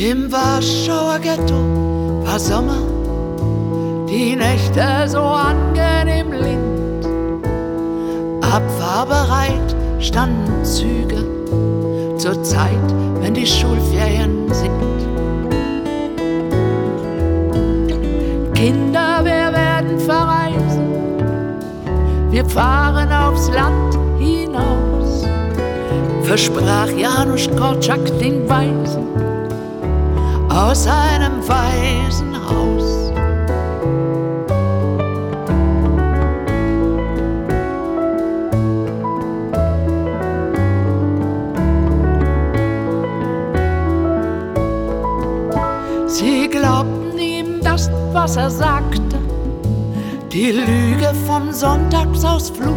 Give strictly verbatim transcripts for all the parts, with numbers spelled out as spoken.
Im Warschauer Ghetto war Sommer, die Nächte so angenehm lind. Abfahrbereit standen Züge zur Zeit, wenn die Schulferien sind. Kinder, wir werden verreisen, wir fahren aufs Land hinaus, versprach Janusz Korczak den Weisen aus einem Waisenhaus. Sie glaubten ihm das, was er sagte, die Lüge vom Sonntagsausflug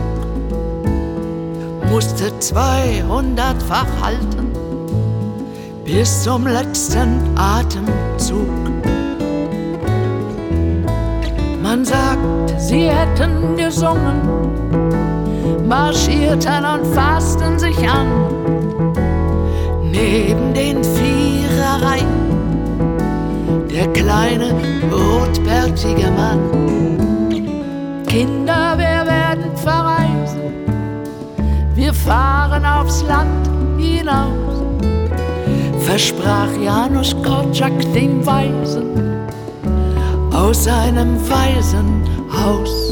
musste zweihundertfach halten bis zum letzten Atemzug. Man sagt, sie hätten gesungen, marschierten und fassten sich an neben den Vierereien. Der kleine, rotbärtige Mann. Kinder, wir werden verreisen, wir fahren aufs Land hinaus, versprach Janusz Korczak den Weisen aus seinem Waisenhaus.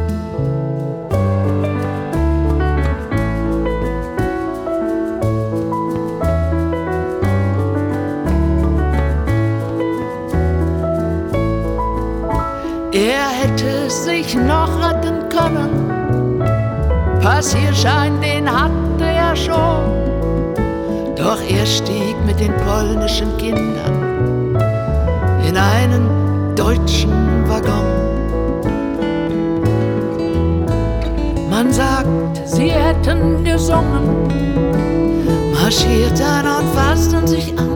Er hätte sich noch retten können, Passierschein, den hatte er schon. Doch er stieg mit den polnischen Kindern in einen deutschen Waggon. Man sagt, sie hätten gesungen, marschierten und fassten sich an,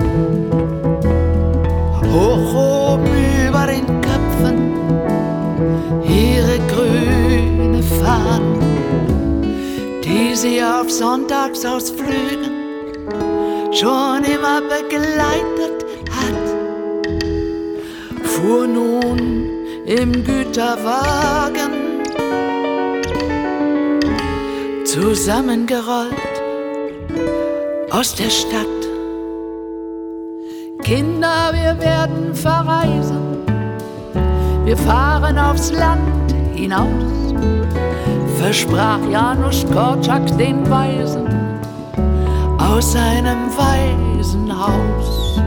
hoch oben über den Köpfen ihre grüne Fahnen, die sie auf Sonntagsausflügen schon immer begleitet hat, fuhr nun im Güterwagen zusammengerollt aus der Stadt. Kinder, wir werden verreisen, wir fahren aufs Land hinaus, versprach Janusz Korczak den Weisen aus seinem Waisenhaus.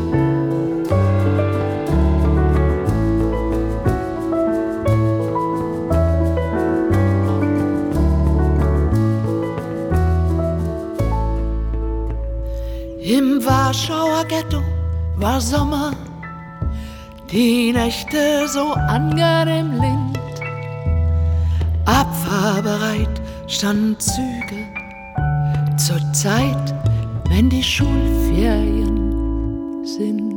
Im Warschauer Ghetto war Sommer, die Nächte so angenehm lind. Abfahrbereit standen Züge zur Zeit, wenn die Schulferien sind.